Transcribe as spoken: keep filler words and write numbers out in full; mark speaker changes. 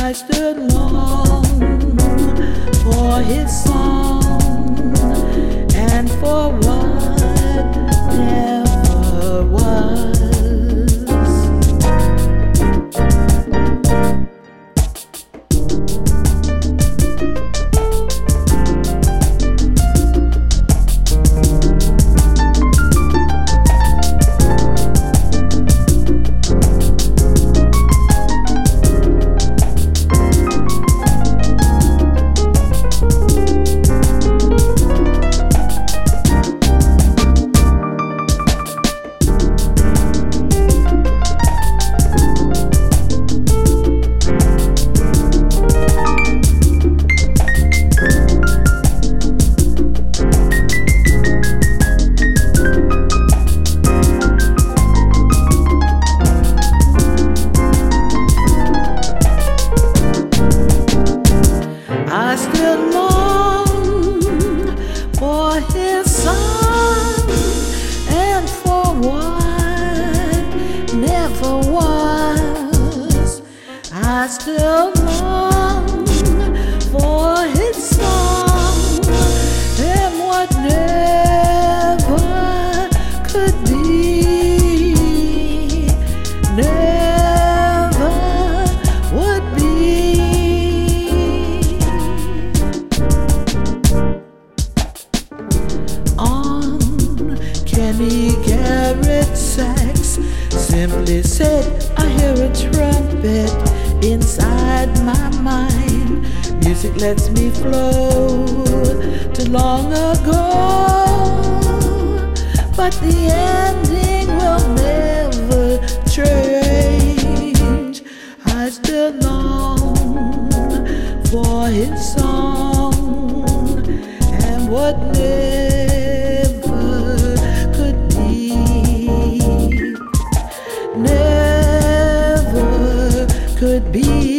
Speaker 1: I stood long for his song and for what never was. I still long for his son and for what never was. I still long for his song and what never could be, never would be. On Kenny Garrett's sax simply said, I hear a trumpet inside my mind. Music lets me flow to long ago, but the ending will never change. I still long for his song and what never could be, never could be.